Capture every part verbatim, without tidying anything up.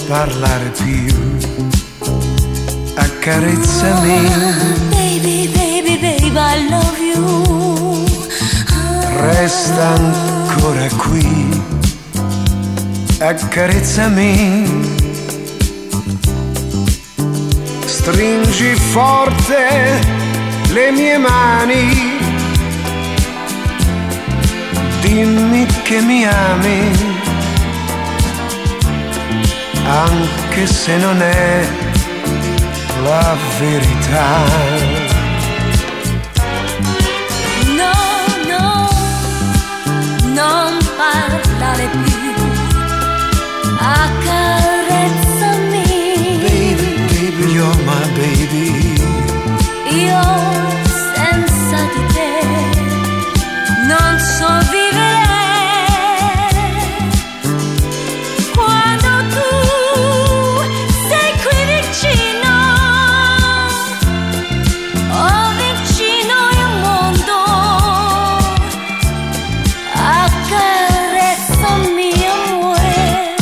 parlare più, accarezzami. Baby, baby, baby, I love you. Resta ancora qui, accarezzami. Stringi forte le mie mani, dimmi che mi ami, anche se non è la verità. No, no, non parlare più, accarezzami. Baby, baby, you're my baby. Io senza di te non so vivere. Quando tu sei qui vicino, oh vicino il mondo, accarezzami amore,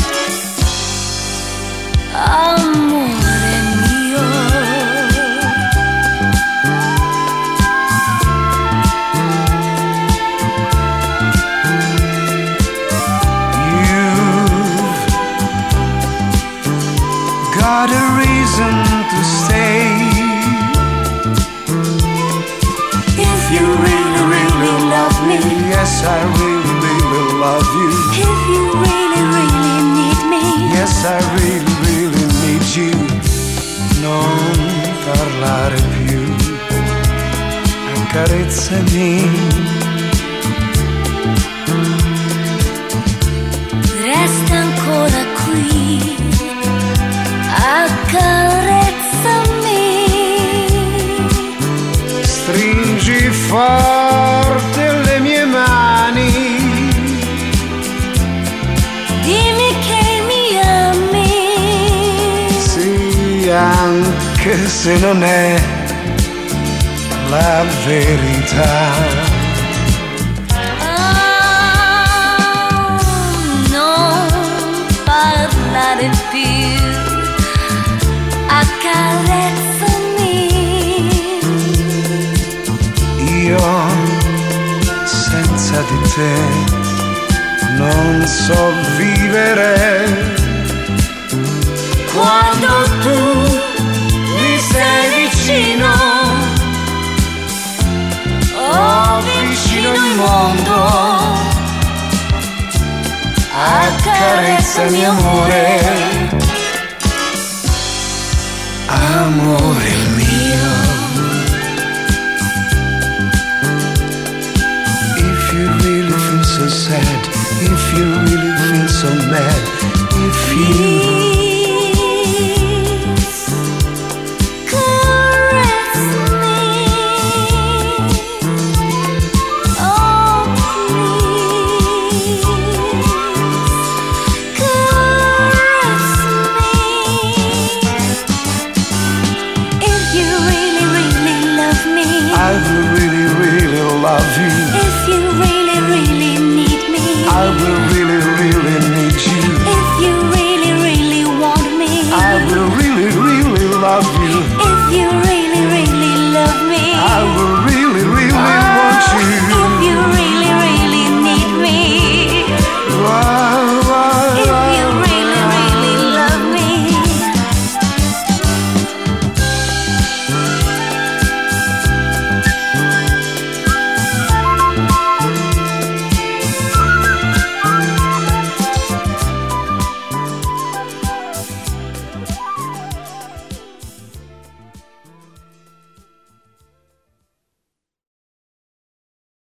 amore mio. Got a reason to stay. If you really, really love me, Yes, I really, really love you. if you really, really need me, Yes, I really, really need you. Non parlare più, accarezzami. resta ancora qui, accarezzami. Stringi forte le mie mani, Dimmi che mi ami. sì, anche se non è la verità. Ah, non parlare più, accarezzami. Io senza di te non so vivere. Quando tu mi sei vicino, oh vicino il mondo, Accarezzami amore, amore